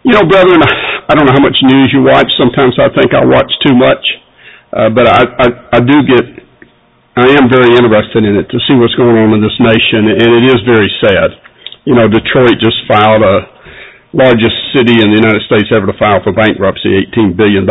Brethren, I don't know how much news you watch. Sometimes I think I watch too much, but I am very interested in it to see what's going on in this nation, and it is very sad. Detroit just filed largest city in the United States ever to file for bankruptcy, $18 billion.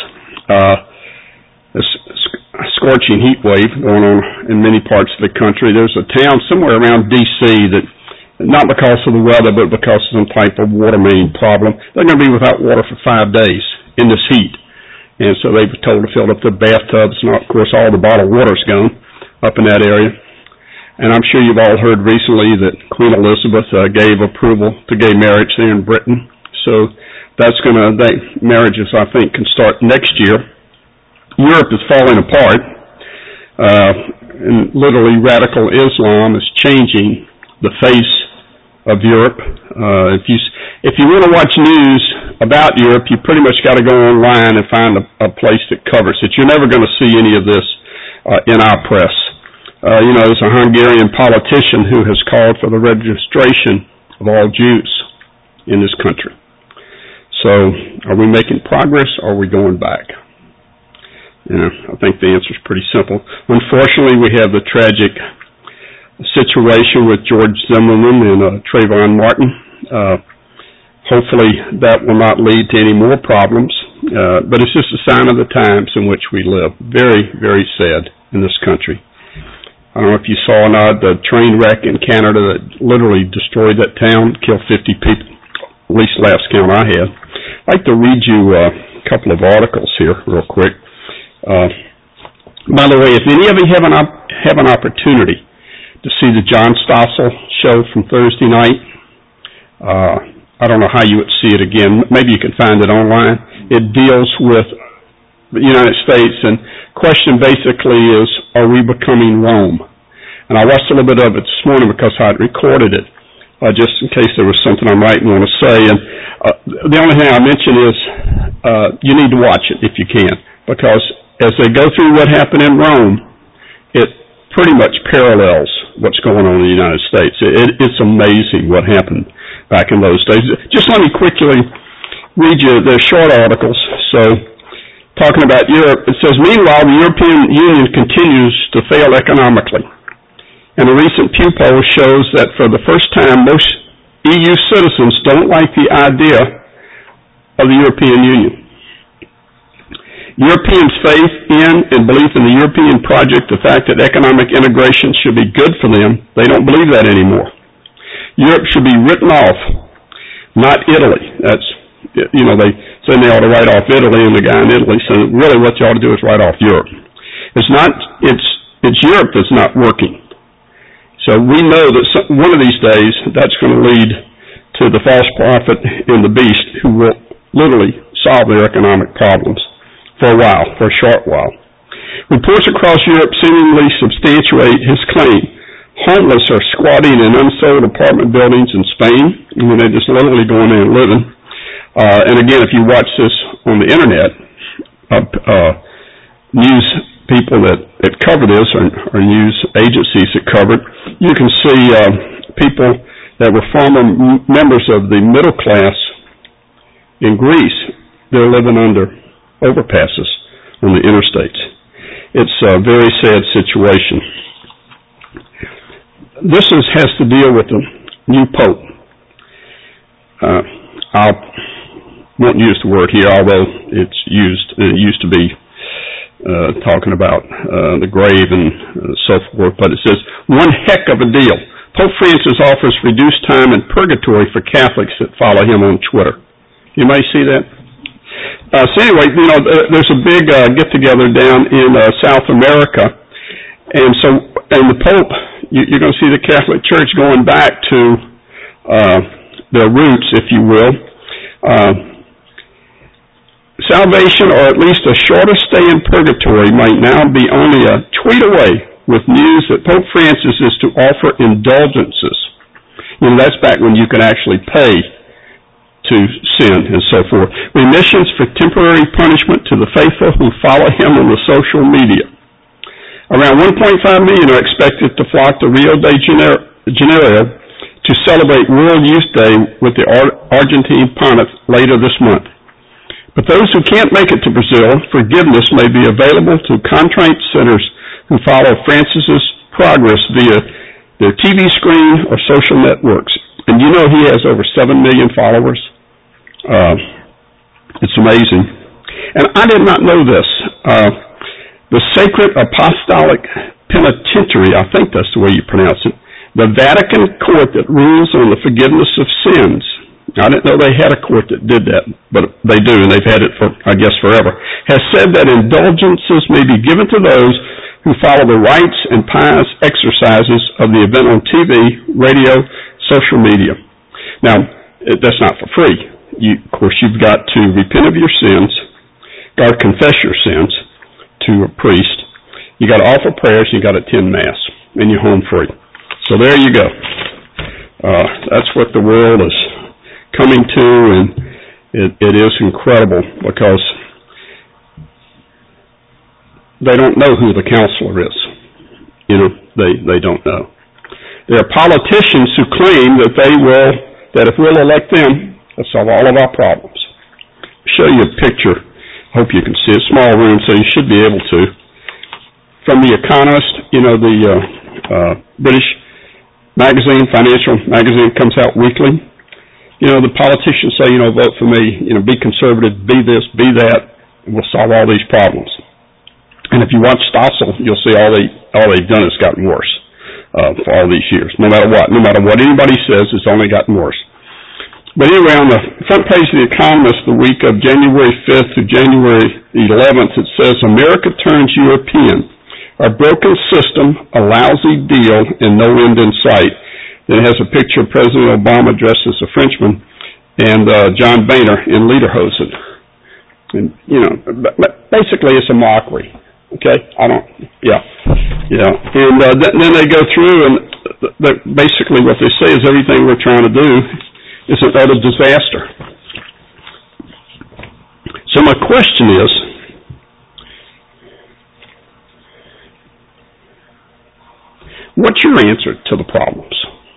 A scorching heat wave going on in many parts of the country. There's a town somewhere around D.C. that, not because of the weather, but because of some type of water main problem, they're going to be without water for 5 days in this heat. And so they were told to fill up their bathtubs, and of course all the bottled water's gone up in that area. And I'm sure you've all heard recently that Queen Elizabeth gave approval to gay marriage there in Britain. So marriages, I think, can start next year. Europe is falling apart, and literally radical Islam is changing the face of Europe. If you want to watch news about Europe, you pretty much got to go online and find a place that covers it. You're never going to see any of this in our press. There's a Hungarian politician who has called for the registration of all Jews in this country. So, are we making progress or are we going back? I think the answer is pretty simple. Unfortunately, we have the tragic situation with George Zimmerman and Trayvon Martin. Hopefully that will not lead to any more problems, but it's just a sign of the times in which we live. Very, very sad in this country. I don't know if you saw or not the train wreck in Canada that literally destroyed that town, killed 50 people, at least last count I had. I'd like to read you a couple of articles here real quick. By the way, if any of you have an opportunity to see the John Stossel show from Thursday night, I don't know how you would see it again. Maybe you can find it online. It deals with the United States, and question basically is, are we becoming Rome? And I watched a little bit of it this morning because I had recorded it, just in case there was something I might want to say. And the only thing I mention is you need to watch it if you can, because as they go through what happened in Rome, it pretty much parallels what's going on in the United States. It's amazing what happened back in those days. Just let me quickly read you the short articles. So, talking about Europe, it says, meanwhile, the European Union continues to fail economically. And a recent Pew poll shows that for the first time, most EU citizens don't like the idea of the European Union. Europeans' faith in and belief in the European project, the fact that economic integration should be good for them, they don't believe that anymore. Europe should be written off, not Italy. That's, they say they ought to write off Italy and the guy in Italy. So really what you ought to do is write off Europe. It's Europe that's not working. So we know that one of these days that's going to lead to the false prophet and the beast who will literally solve their economic problems. For a short while. Reports across Europe seemingly substantiate his claim. Homeless are squatting in unsold apartment buildings in Spain. They're just literally going there and living. And again, if you watch this on the internet, news people that cover this or news agencies that cover it, you can see people that were former members of the middle class in Greece. They're living under overpasses on the interstates. It's a very sad situation. This has to deal with the new pope. I won't use the word here, although it used to be talking about the grave and so forth, but it says, one heck of a deal. Pope Francis offers reduced time in purgatory for Catholics that follow him on Twitter. You may see that. So anyway, there's a big get-together down in South America, and the Pope, you're going to see the Catholic Church going back to their roots, if you will. Salvation, or at least a shorter stay in purgatory, might now be only a tweet away with news that Pope Francis is to offer indulgences. That's back when you could actually pay to sin and so forth. Remissions for temporary punishment to the faithful who follow him on the social media. Around 1.5 million are expected to flock to Rio de Janeiro to to celebrate World Youth Day with the Argentine Pontiff later this month. But those who can't make it to Brazil, forgiveness may be available to contrite sinners who follow Francis's progress via their TV screen or social networks. And you know he has over 7 million followers. It's amazing. And I did not know this. The Sacred Apostolic Penitentiary, I think that's the way you pronounce it, the Vatican court that rules on the forgiveness of sins. I didn't know they had a court that did that, but they do, and they've had it for, I guess, forever, has said that indulgences may be given to those who follow the rites and pious exercises of the event on TV, radio, social media. Now, that's not for free. Of course, you've got to repent of your sins, or confess your sins to a priest. You got to offer prayers, you got to attend Mass, and you're home free. So there you go. That's what the world is coming to, and it is incredible because they don't know who the counselor is. You know, they don't know. There are politicians who claim that if we'll elect them, they'll solve all of our problems. I'll show you a picture. I hope you can see it. Small room, so you should be able to. From The Economist, you know, the British magazine, financial magazine, comes out weekly. You know, the politicians say, you know, vote for me, you know, be conservative, be this, be that, and we'll solve all these problems. And if you watch Stossel, you'll see all they've done has gotten worse for all these years. No matter what anybody says, it's only gotten worse. But anyway, on the front page of The Economist, the week of January 5th to January 11th, it says, America turns European. Our broken system, a lousy deal, and no end in sight. Then it has a picture of President Obama dressed as a Frenchman and John Boehner in lederhosen. And, you know, basically it's a mockery. Okay? And then they go through and basically what they say is everything we're trying to do is an utter disaster. So my question is, what's your answer to the problems?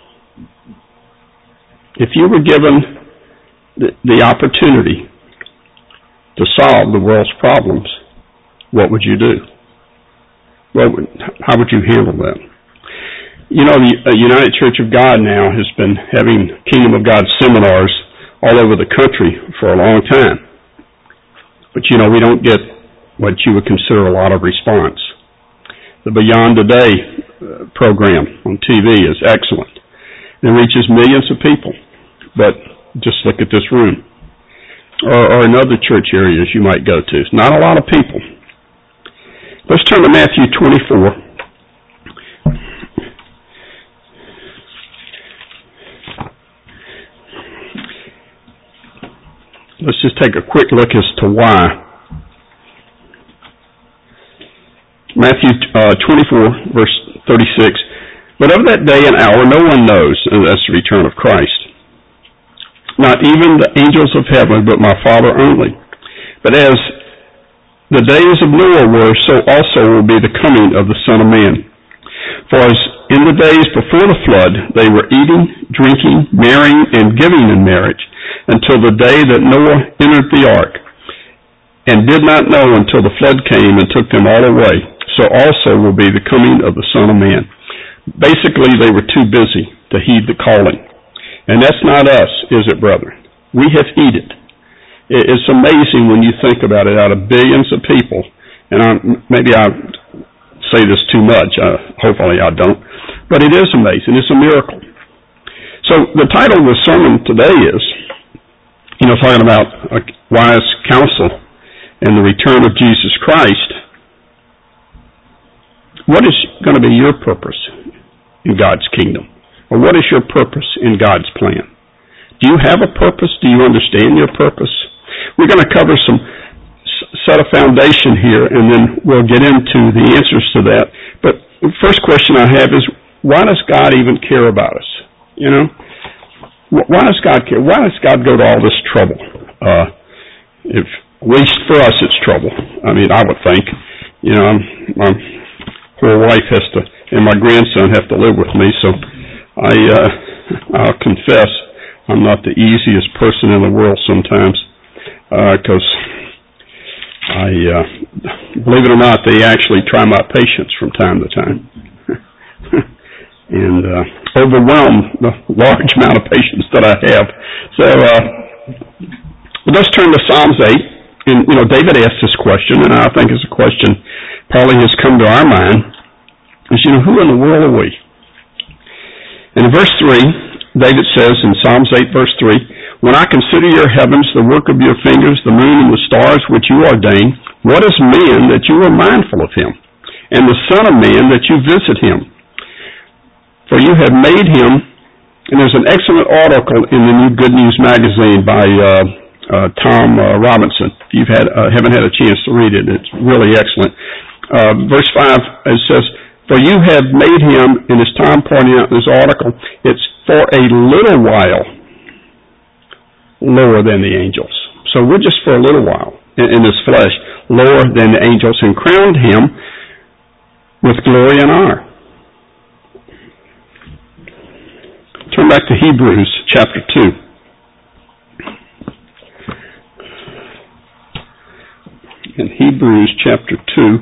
If you were given the opportunity to solve the world's problems, what would you do? How would you handle that? You know, the United Church of God now has been having Kingdom of God seminars all over the country for a long time. But, you know, we don't get what you would consider a lot of response. The Beyond Today program on TV is excellent. It reaches millions of people. But just look at this room. Or in other church areas you might go to. It's not a lot of people. Let's turn to Matthew 24. Let's just take a quick look as to why. Matthew 24, verse 36. But of that day and hour no one knows, and that's the return of Christ. Not even the angels of heaven, but my Father only. But as the days of Noah were, so also will be the coming of the Son of Man. For as in the days before the flood, they were eating, drinking, marrying, and giving in marriage, until the day that Noah entered the ark, and did not know until the flood came and took them all away. So also will be the coming of the Son of Man. Basically, they were too busy to heed the calling. And that's not us, is it, brethren? We have heeded. It's amazing when you think about it, out of billions of people, and maybe I say this too much, hopefully I don't, but it is amazing. It's a miracle. So the title of the sermon today is, you know, talking about wise counsel and the return of Jesus Christ. What is going to be your purpose in God's kingdom? Or what is your purpose in God's plan? Do you have a purpose? Do you understand your purpose? We're going to cover some set of foundation here, and then we'll get into the answers to that. But the first question I have is, why does God even care about us? You know? Why does God care? Why does God go to all this trouble? At least for us it's trouble. I mean, I would think. You know, my poor wife has to, and my grandson have to live with me, so I'll confess I'm not the easiest person in the world sometimes, because believe it or not, they actually try my patience from time to time. And overwhelm the large amount of patience that I have. So let's turn to Psalms 8. And, David asked this question, and I think it's a question probably has come to our mind, is, who in the world are we? And in verse 3, David says in Psalms 8, verse 3, "When I consider your heavens, the work of your fingers, the moon and the stars which you ordain, what is man that you are mindful of him, and the son of man that you visit him? For you have made him," and there's an excellent article in the New Good News magazine by Tom Robinson. If you haven't had a chance to read it, it's really excellent. Verse 5, it says, "For you have made him," and as Tom pointed out in this article, it's "for a little while lower than the angels." So we're just for a little while in this flesh, lower than the angels, and crowned him with glory and honor. Turn back to Hebrews chapter 2. In Hebrews chapter 2,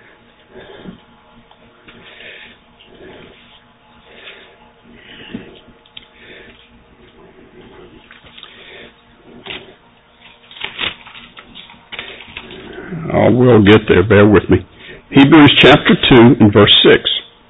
I will get there, bear with me. Hebrews chapter 2 and verse 6.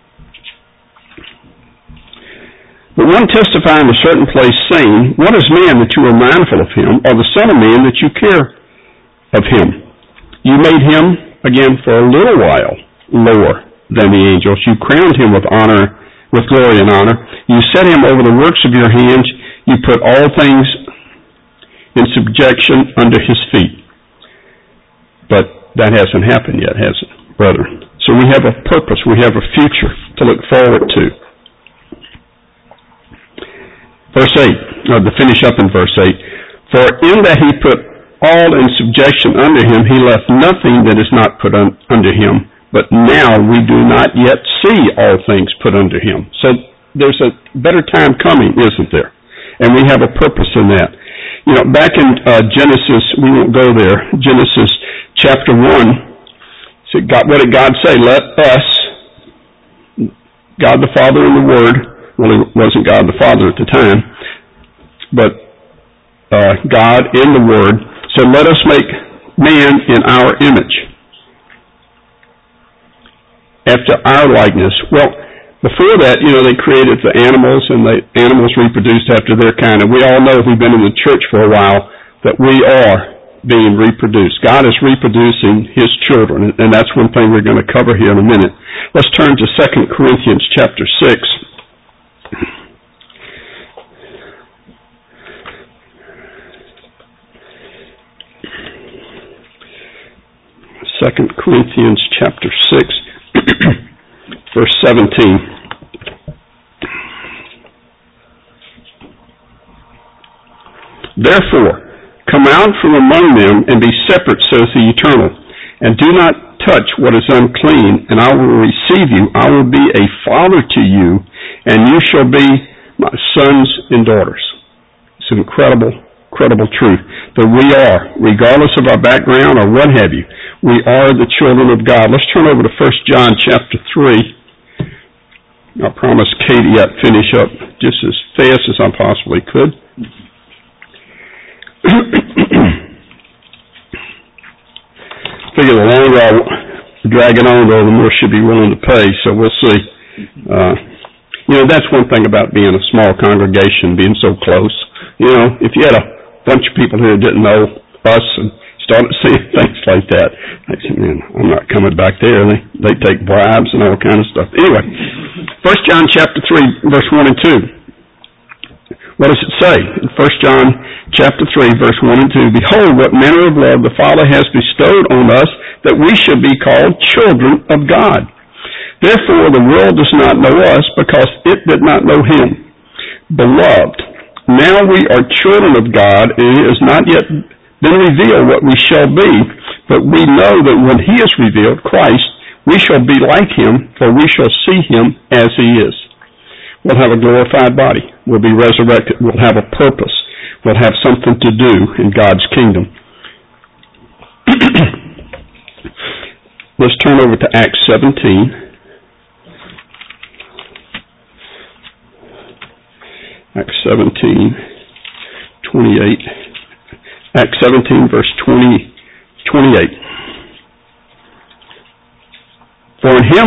"But one testifying in a certain place, saying, What is man that you are mindful of him, or the son of man that you care of him? You made him," again, "for a little while lower than the angels. You crowned him with honor, with glory and honor. You set him over the works of your hands. You put all things in subjection under his feet." But that hasn't happened yet, has it, brethren? So we have a purpose. We have a future to look forward to. Verse 8, to finish up in verse 8, "For in that he put all in subjection under him, he left nothing that is not put under him. But now we do not yet see all things put under him." So there's a better time coming, isn't there? And we have a purpose in that. Back in Genesis, we won't go there, Genesis chapter 1, what did God say? Let us, God the Father and the Word, well, it wasn't God the Father at the time, but God in the Word, said, "Let us make man in our image, after our likeness." Well, before that, they created the animals, and the animals reproduced after their kind. And we all know, if we've been in the church for a while, that we are being reproduced. God is reproducing his children, and that's one thing we're going to cover here in a minute. Let's turn to 2 Corinthians chapter 6. 2 Corinthians chapter 6, verse 17. "Therefore, come out from among them and be separate, says the Eternal, and do not touch what is unclean, and I will receive you. I will be a father to you, and you shall be my sons and daughters." It's an incredible truth that we are, regardless of our background or what have you, we are the children of God. Let's turn over to 1 John chapter 3. I promised Katie I'd finish up just as fast as I possibly could. Figure the longer I drag it on, though, the more she'll be willing to pay, so we'll see. That's one thing about being a small congregation, being so close. If you had a bunch of people who didn't know us and started saying things like that, I'd say, "Man, I'm not coming back there." They take bribes and all kind of stuff. Anyway, 1 John chapter 3, verse 1 and 2. What does it say? In 1 John chapter 3, verse 1 and 2, "Behold, what manner of love the Father has bestowed on us, that we should be called children of God. Therefore the world does not know us, because it did not know him. Beloved, now we are children of God, and it has not yet been revealed what we shall be. But we know that when he is revealed, Christ, we shall be like him, for we shall see him as he is." We'll have a glorified body. We'll be resurrected. We'll have a purpose. We'll have something to do in God's kingdom. Let's turn over to Acts 17. Acts 17, 28. Acts 17, verse 28. For in him,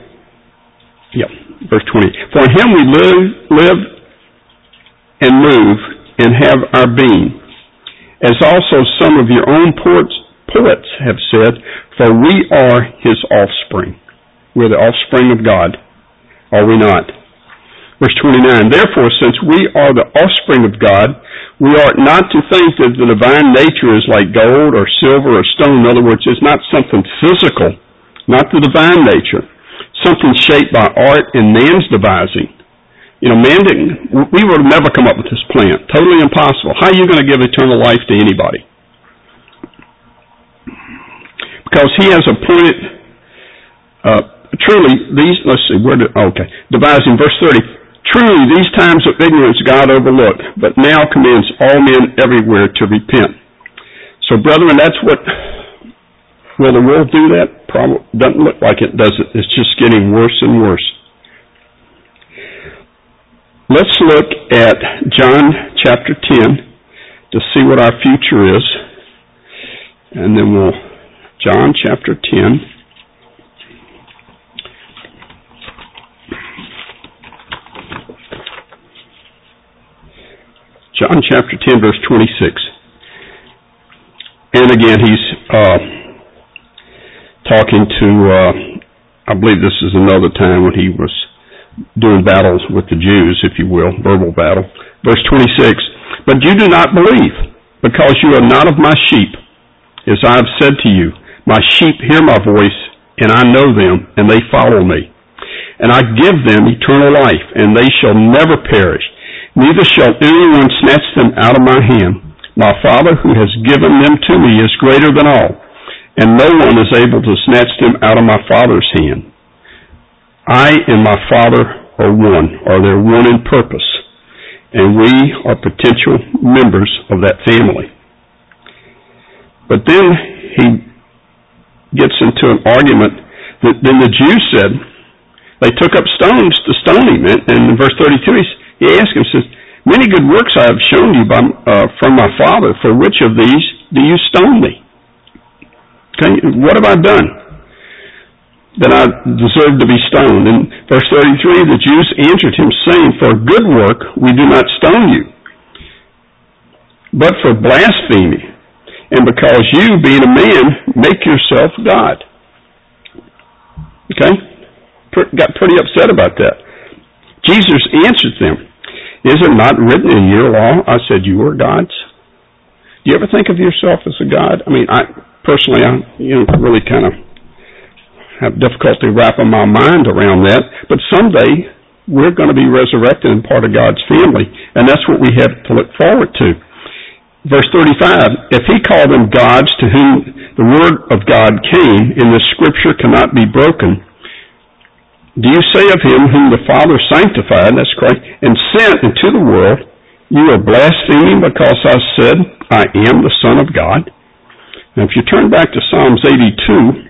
verse 20. For in him we live and move and have our being, as also some of your own poets have said, for we are his offspring. We're the offspring of God, are we not? Verse 29, therefore, since we are the offspring of God, we ought not to think that the divine nature is like gold or silver or stone. In other words, it's not something physical, not the divine nature, something shaped by art and man's devising. You know, man didn't, we would have never come up with this plant. Totally impossible. How are you going to give eternal life to anybody? Because he has appointed, truly, these, devising, verse 30, truly, these times of ignorance God overlooked, but now commands all men everywhere to repent. So, brethren, that's what, will the world do that? Probably doesn't look like it, does it? It's just getting worse and worse. Let's look at John chapter 10 to see what our future is. And then John chapter 10. John chapter 10, verse 26. And again, he's talking to, I believe this is another time when he was doing battles with the Jews, if you will, verbal battle. Verse 26, but you do not believe, because you are not of my sheep. As I have said to you, my sheep hear my voice, and I know them, and they follow me. And I give them eternal life, and they shall never perish. Neither shall anyone snatch them out of my hand. My Father who has given them to me is greater than all, and no one is able to snatch them out of my Father's hand. I and my Father are one, or they're one in purpose, and we are potential members of that family. But then he gets into an argument that then the Jews said, they took up stones to stone him, and in verse 32 he asked him, says, many good works I have shown you from my Father, for which of these do you stone me? Okay, what have I done that I deserve to be stoned? In verse 33, the Jews answered him, saying, for a good work we do not stone you, but for blasphemy, and because you, being a man, make yourself God. Okay? Got pretty upset about that. Jesus answered them, is it not written in your law, I said you are gods? Do you ever think of yourself as a God? I mean, I really kind of have difficulty wrapping my mind around that, but someday we're going to be resurrected and part of God's family, and that's what we have to look forward to. Verse 35, if he called them gods to whom the word of God came, and the scripture cannot be broken, do you say of him whom the Father sanctified, that's Christ, and sent into the world, you are blaspheming because I said, I am the Son of God? Now if you turn back to Psalms 82,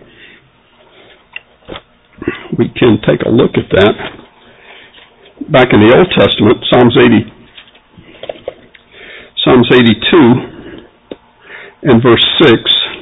we can take a look at that. Back in the Old Testament, Psalms 82 and verse 6,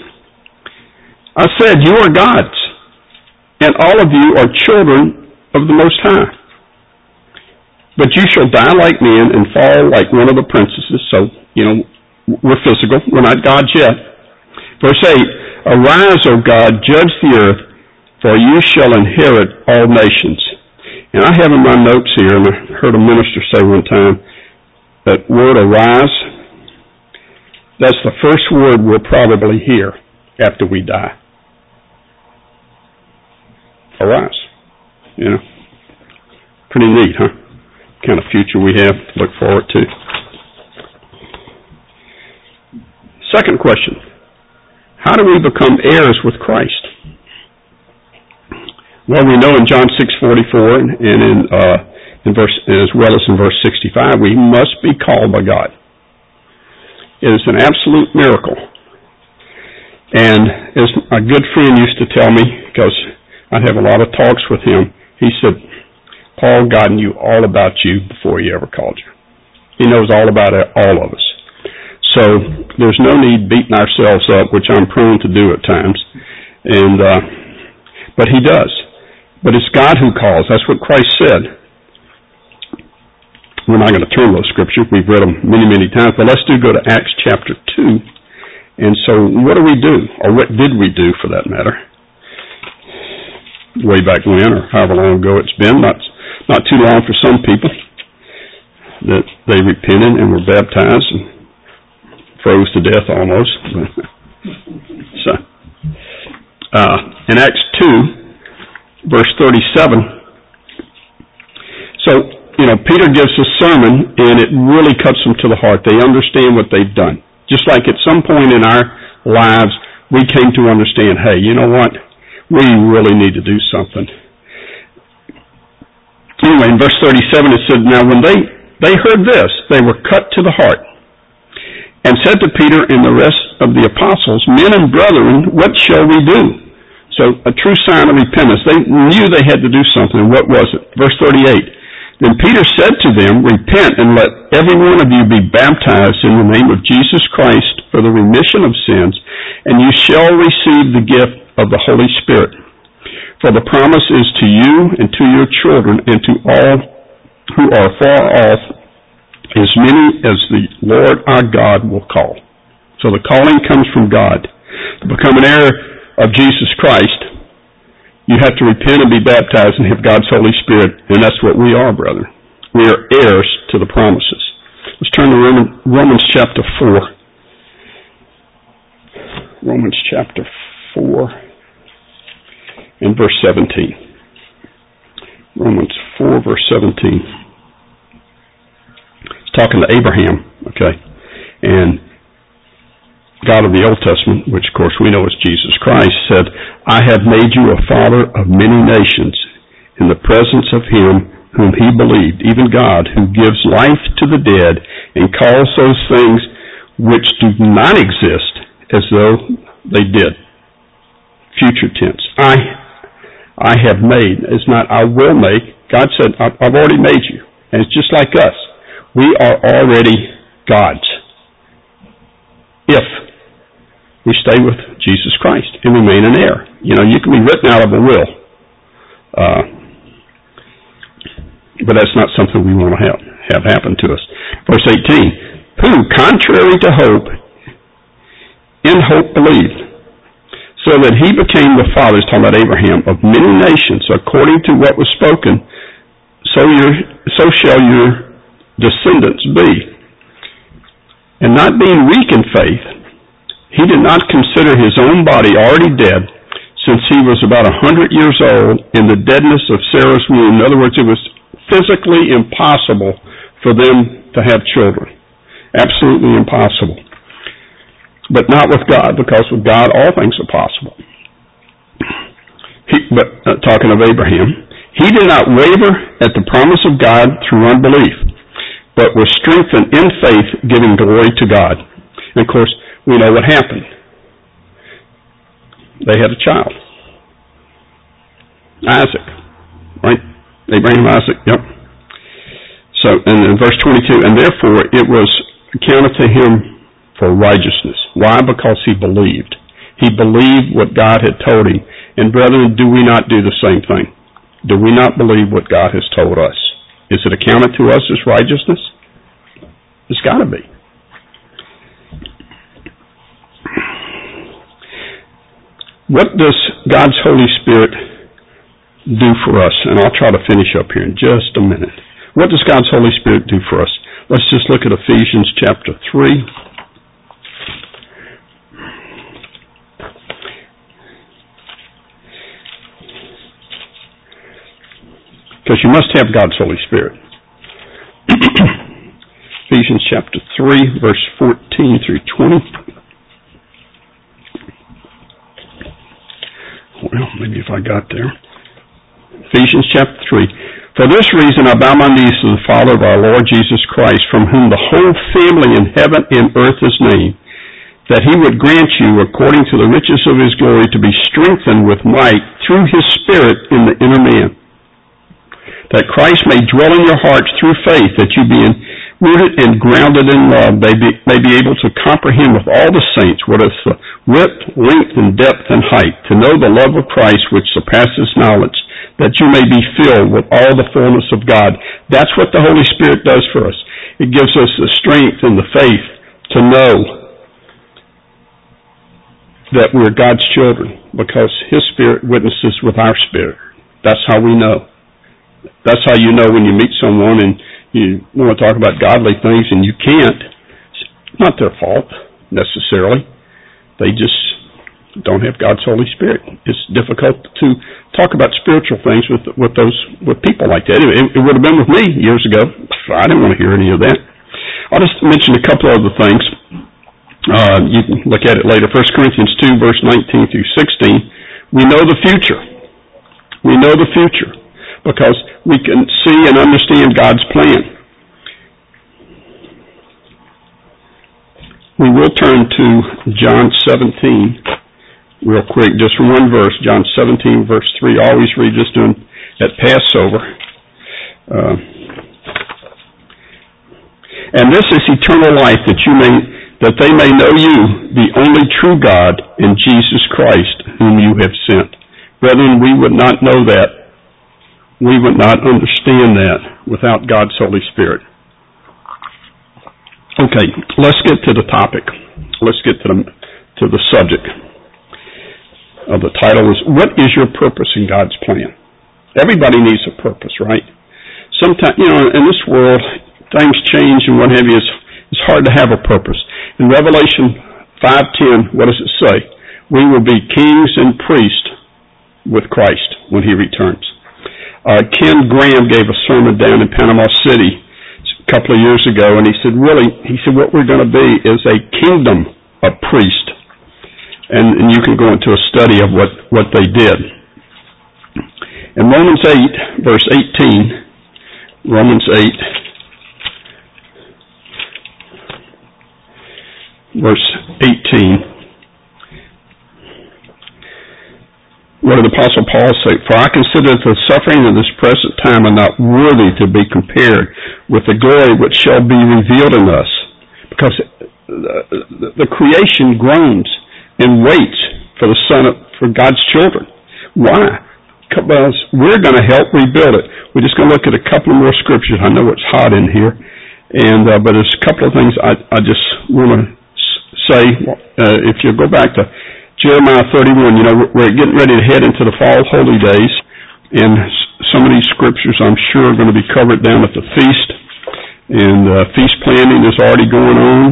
I said, you are gods, and all of you are children of the Most High. But you shall die like men and fall like one of the princesses. So, we're physical. We're not gods yet. Verse 8, arise, O God, judge the earth, for you shall inherit all nations. And I have in my notes here, and I heard a minister say one time, that word arise, that's the first word we'll probably hear after we die. Arise. Pretty neat, huh? Kind of future we have to look forward to. Second question, how do we become heirs with Christ? Well, we know in John 6:44 and in as well as in verse 65, we must be called by God. It is an absolute miracle. And as a good friend used to tell me, because I'd have a lot of talks with him, he said, Paul, God knew all about you before he ever called you. He knows all about all of us. So there's no need beating ourselves up, which I'm prone to do at times. But he does. But it's God who calls. That's what Christ said. We're not going to turn those scriptures. We've read them many, many times. But let's go to Acts chapter 2. And so what do we do? Or what did we do, for that matter? Way back when, or however long ago it's been. Not too long for some people. That they repented and were baptized and froze to death almost. So, in Acts 2, verse 37, so, Peter gives a sermon, and it really cuts them to the heart. They understand what they've done. Just like at some point in our lives, we came to understand, hey, you know what? We really need to do something. Anyway, in verse 37, it said, now when they heard this, they were cut to the heart, and said to Peter and the rest of the apostles, men and brethren, what shall we do? So a true sign of repentance. They knew they had to do something. What was it? Verse 38. Then Peter said to them, repent and let every one of you be baptized in the name of Jesus Christ for the remission of sins, and you shall receive the gift of the Holy Spirit. For the promise is to you and to your children and to all who are far off, as many as the Lord our God will call. So the calling comes from God. To become an heir of Jesus Christ, you have to repent and be baptized and have God's Holy Spirit, and that's what we are, brother. We are heirs to the promises. Let's turn to Romans chapter 4. Romans chapter 4 and verse 17. Romans 4, verse 17. It's talking to Abraham, okay? And God of the Old Testament, which of course we know is Jesus Christ, said, I have made you a father of many nations in the presence of him whom he believed, even God, who gives life to the dead and calls those things which do not exist as though they did. Future tense. I have made. It's not I will make. God said, I've already made you. And it's just like us. We are already God's. If we stay with Jesus Christ and remain an heir. You can be written out of a will. But that's not something we want to have happen to us. Verse 18, who, contrary to hope, in hope believed, so that he became the father, talking about Abraham, of many nations, according to what was spoken, so shall your descendants be. And not being weak in faith, he did not consider his own body already dead, since he was about 100 years old in the deadness of Sarah's womb. In other words, it was physically impossible for them to have children. Absolutely impossible. But not with God, because with God all things are possible. Talking of Abraham, he did not waver at the promise of God through unbelief, but was strengthened in faith, giving glory to God. And of course, we know what happened. They had a child. Isaac. Right? Abraham, Isaac, yep. So, and in verse 22, and therefore it was accounted to him for righteousness. Why? Because he believed. He believed what God had told him. And brethren, do we not do the same thing? Do we not believe what God has told us? Is it accounted to us as righteousness? It's got to be. What does God's Holy Spirit do for us? And I'll try to finish up here in just a minute. What does God's Holy Spirit do for us? Let's just look at Ephesians chapter 3. Because you must have God's Holy Spirit. Ephesians chapter 3, verse 14 through 20. Well, maybe if I got there. Ephesians chapter 3. For this reason I bow my knees to the Father of our Lord Jesus Christ, from whom the whole family in heaven and earth is named, that he would grant you, according to the riches of his glory, to be strengthened with might through his Spirit in the inner man, that Christ may dwell in your hearts through faith, that you, being rooted and grounded in love, may be able to comprehend with all the saints what is the width, length, and depth, and height, to know the love of Christ which surpasses knowledge, that you may be filled with all the fullness of God. That's what the Holy Spirit does for us. It gives us the strength and the faith to know that we're God's children, because his Spirit witnesses with our spirit. That's how we know. That's how you know when you meet someone and you want to talk about godly things and you can't. It's not their fault, necessarily. They just don't have God's Holy Spirit. It's difficult to talk about spiritual things with people like that. It would have been with me years ago. I didn't want to hear any of that. I'll just mention a couple other things. You can look at it later. 1 Corinthians 2, verse 19 through 16. We know the future. We know the future because we can see and understand God's plan. We will turn to John 17 real quick, just from one verse. John 17, verse 3. I always read this at Passover. And this is eternal life, that they may know you, the only true God, and Jesus Christ, whom you have sent. Brethren, we would not know that. We would not understand that without God's Holy Spirit. Okay, let's get to the topic. Let's get to the subject. The title is, what is your purpose in God's plan? Everybody needs a purpose, right? Sometimes, in this world, things change and what have you. It's hard to have a purpose. In Revelation 5:10, what does it say? We will be kings and priests with Christ when he returns. Ken Graham gave a sermon down in Panama City a couple of years ago, and he said, what we're going to be is a kingdom of priests. And you can go into a study of what they did. In Romans 8, verse 18, Romans 8, verse 18, what did the Apostle Paul say? For I consider that the suffering of this present time are not worthy to be compared with the glory which shall be revealed in us. Because the creation groans and waits for God's children. Why? Because we're going to help rebuild it. We're just going to look at a couple more scriptures. I know it's hot in here, but there's a couple of things I just want to say. If you go back to Jeremiah 31, we're getting ready to head into the fall holy days, and some of these scriptures I'm sure are going to be covered down at the feast, and feast planning is already going on.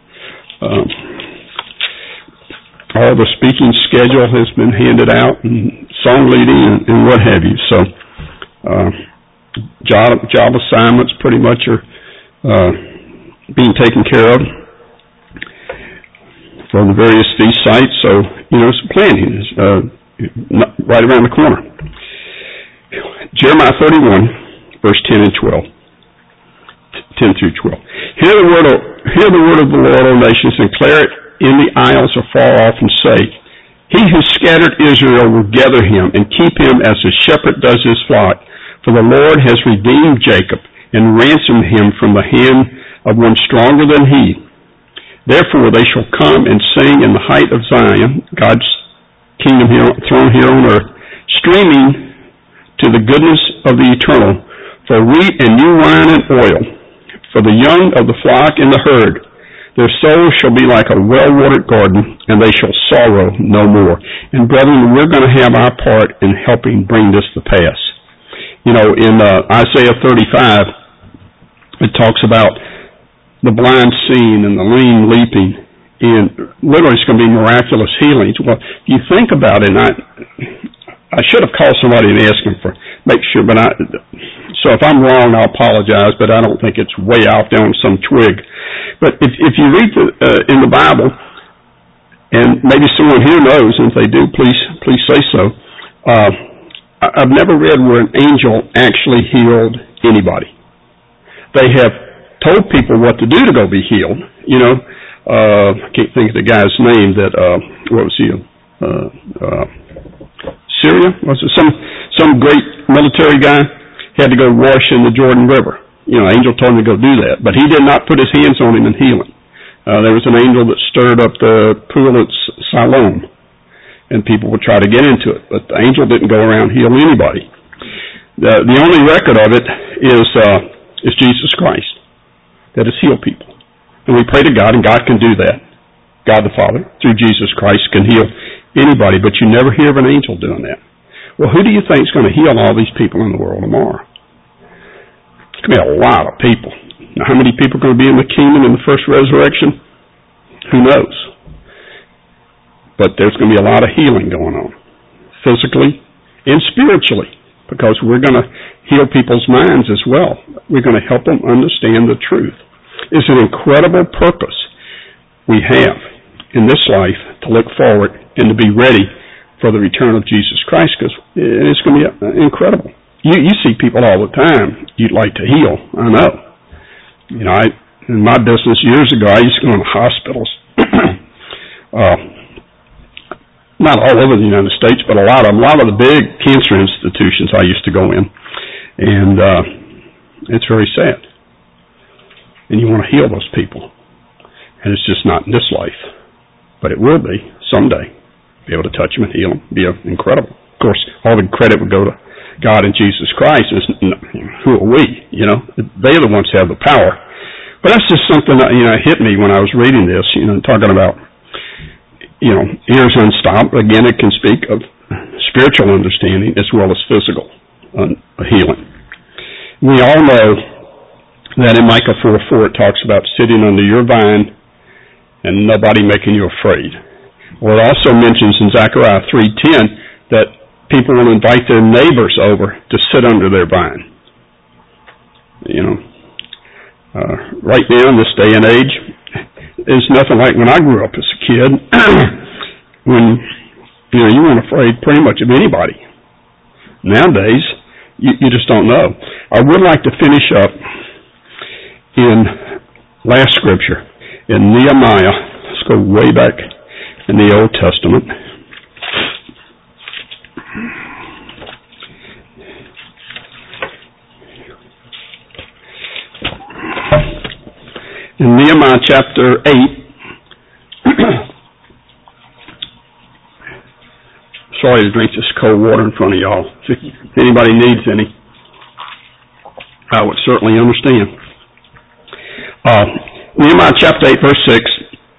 All the speaking schedule has been handed out, and song leading and what have you. So job assignments pretty much are being taken care of for the various feast sites. So, planning is right around the corner. Jeremiah 31, verse 10 and 12. 10 through 12. Hear the word of the Lord, O nations, and declare it in the isles afar off, and say, He who scattered Israel will gather him and keep him as a shepherd does his flock. For the Lord has redeemed Jacob and ransomed him from the hand of one stronger than he. Therefore they shall come and sing in the height of Zion, God's kingdom throne here on earth, streaming to the goodness of the eternal, for wheat and new wine and oil, for the young of the flock and the herd. Their souls shall be like a well-watered garden, and they shall sorrow no more. And brethren, we're going to have our part in helping bring this to pass. In Isaiah 35, it talks about the blind seeing and the lame leaping, and literally it's going to be miraculous healings. Well, you think about it, and I should have called somebody and asked them make sure, so if I'm wrong, I'll apologize, but I don't think it's way out there on some twig. But if you read in the Bible, and maybe someone here knows, and if they do, please say so, I've never read where an angel actually healed anybody. They have told people what to do to go be healed. You know, I can't think of the guy's name that, what was he, Syria? Was it some great military guy? Had to go wash in the Jordan River. You know, angel told him to go do that, but he did not put his hands on him and heal him. There was an angel that stirred up the pool at Siloam, and people would try to get into it, but the angel didn't go around heal anybody. The only record of it is Jesus Christ that has healed people, and we pray to God, and God can do that. God the Father, through Jesus Christ, can heal anybody, but you never hear of an angel doing that. Well, who do you think is going to heal all these people in the world tomorrow? It's going to be a lot of people. Now, how many people are going to be in the kingdom in the first resurrection? Who knows? But there's going to be a lot of healing going on, physically and spiritually, because we're going to heal people's minds as well. We're going to help them understand the truth. It's an incredible purpose we have in this life to look forward and to be ready for the return of Jesus Christ, because it's going to be incredible. You see people all the time you'd like to heal. I know. You know, in my business years ago, I used to go into hospitals. Not all over the United States, but a lot of the big cancer institutions I used to go in. And it's very sad. And you want to heal those people. And it's just not in this life. But it will be someday. Be able to touch them and heal them. Be incredible. Of course, all the credit would go to God and Jesus Christ. Who are we? You know, they're the ones who have the power. But that's just something that, you know, hit me when I was reading this, you know, talking about, you know, ears unstopped. Again, it can speak of spiritual understanding as well as physical healing. We all know that in Micah 4:4 it talks about sitting under your vine and nobody making you afraid. Well, it also mentions in Zechariah 3:10 that people will invite their neighbors over to sit under their vine. You know, right now in this day and age, it's nothing like when I grew up as a kid, when, you know, you weren't afraid pretty much of anybody. Nowadays, you just don't know. I would like to finish up in last scripture in Nehemiah. Let's go way back in the Old Testament. In Nehemiah chapter 8, sorry to drink this cold water in front of y'all. If anybody needs any, I would certainly understand. Nehemiah chapter 8, verse 6,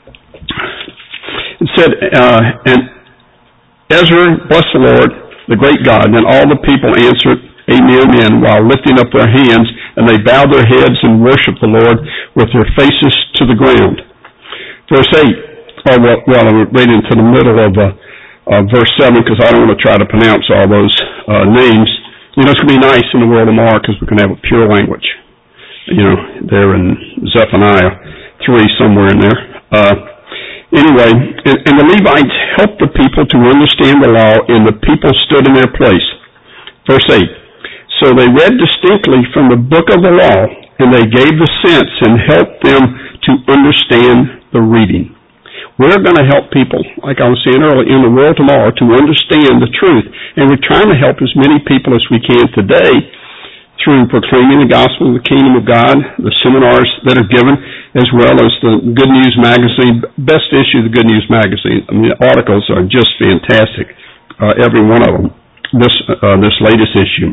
it said, and Ezra blessed the Lord, the great God, and all the people answered, Amen, amen, while lifting up their hands, and they bowed their heads and worshiped the Lord with their faces to the ground. Verse 8, I'm right into the middle of verse 7, because I don't want to try to pronounce all those names. You know, it's going to be nice in the world tomorrow, because we're going to have a pure language. You know, there in Zephaniah 3, somewhere in there. Anyway, and the Levites helped the people to understand the law, and the people stood in their place. Verse 8, so they read distinctly from the book of the law, and they gave the sense and helped them to understand the reading. We're going to help people, like I was saying earlier, in the world tomorrow to understand the truth. And we're trying to help as many people as we can today through proclaiming the gospel of the kingdom of God, the seminars that are given, as well as the Good News Magazine, best issue of the Good News Magazine. I mean, the articles are just fantastic, every one of them, this latest issue.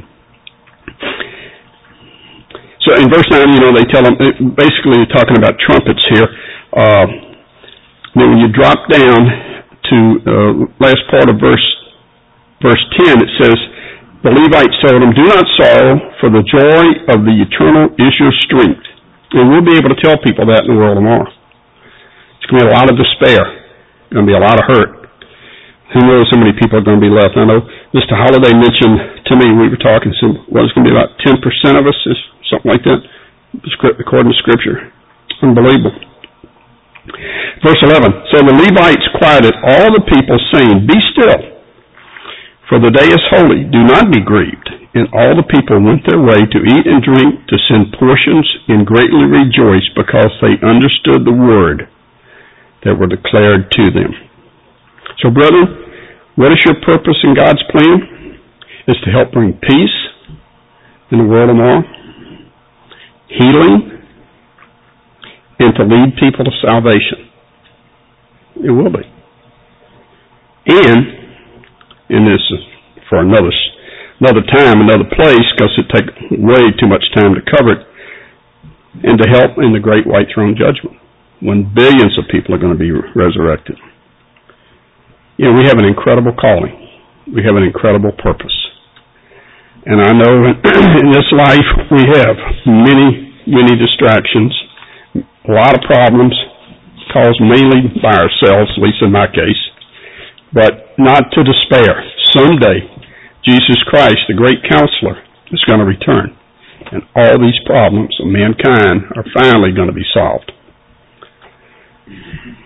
So in verse 9, you know, they tell them, basically they're talking about trumpets here. Then when you drop down to last part of verse 10, it says, the Levites told them, do not sorrow, for the joy of the eternal is your strength. And we'll be able to tell people that in the world tomorrow. It's going to be a lot of despair. It's going to be a lot of hurt. Who knows how many people are going to be left. I know Mr. Holliday mentioned to me, we were talking, so it's going to be about 10% of us, is something like that, according to Scripture. Unbelievable. Verse 11, so the Levites quieted all the people, saying, be still, For the day is holy, do not be grieved. And all the people went their way to eat and drink, to send portions, and greatly rejoiced, because they understood the word that were declared to them. So, brethren, what is your purpose in God's plan? It's to help bring peace in the world tomorrow, healing, and to lead people to salvation. It will be. And this is for another time, another place, because it takes way too much time to cover it, and to help in the great white throne judgment, when billions of people are going to be resurrected. You know, we have an incredible calling. We have an incredible purpose. And I know in this life we have many distractions, a lot of problems caused mainly by ourselves, at least in my case, but not to despair. Someday, Jesus Christ, the great counselor, is going to return, and all these problems of mankind are finally going to be solved.